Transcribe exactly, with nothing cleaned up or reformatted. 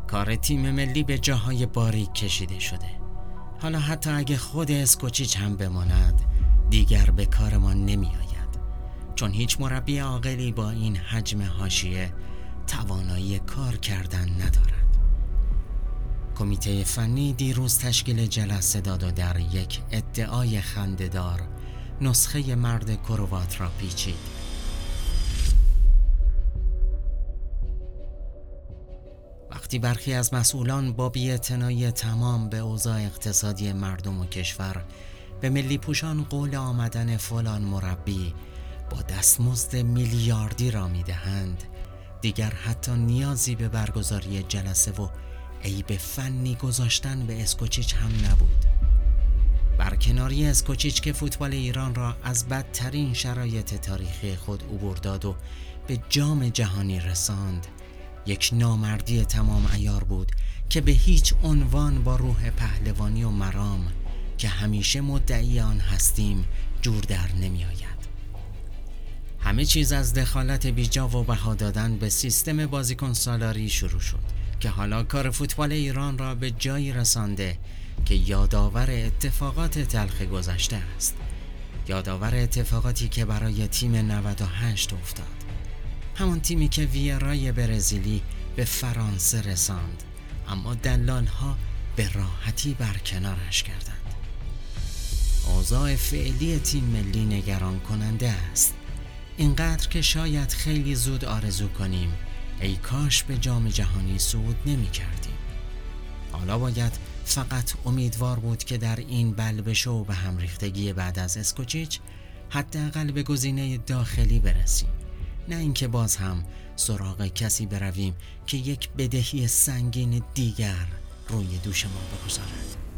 کار تیم ملی به جاهای باریک کشیده شده. حالا حتی اگه خود اسکوچیچ هم بماند دیگر به کارمان نمی آید، چون هیچ مربی عاقلی با این حجم حاشیه توانایی کار کردن ندارد. کمیته فنی دیروز تشکیل جلسه داد و در یک ادعای خنده‌دار نسخه مرد کروات را پیچید. وقتی برخی از مسئولان با بی‌اعتنایی تمام به اوضاع اقتصادی مردم و کشور به ملی پوشان قول آمدن فلان مربی با دستمزد میلیاردی را میدهند، دیگر حتی نیازی به برگزاری جلسه و عیب فنی گذاشتن به اسکوچیچ هم نبود. برکناری اسکوچیچ که فوتبال ایران را از بدترین شرایط تاریخی خود عبور داد و به جام جهانی رساند، یک نامردی تمام عیار بود که به هیچ عنوان با روح پهلوانی و مرام که همیشه مدعی آن هستیم جور در نمی آید. همه چیز از دخالت بیجا و بها دادن به سیستم بازیکن سالاری شروع شد که حالا کار فوتبال ایران را به جایی رسانده که یادآور اتفاقات تلخ گذشته است. یادآور اتفاقاتی که برای تیم نود و هشت افتاد، همون تیمی که ویرای برزیلی به فرانسه رساند اما دلال‌ها به راحتی برکنارش کردند. اوضاع فعلی تیم ملی نگران کننده است، اینقدر که شاید خیلی زود آرزو کنیم ای کاش به جام جهانی صعود نمی کردیم. حالا باید فقط امیدوار بود که در این بلبش و به هم ریختگی بعد از اسکوچیچ حداقل به گزینه داخلی برسیم، نه اینکه باز هم سراغ کسی برویم که یک بدهی سنگین دیگر روی دوش ما بگذارد.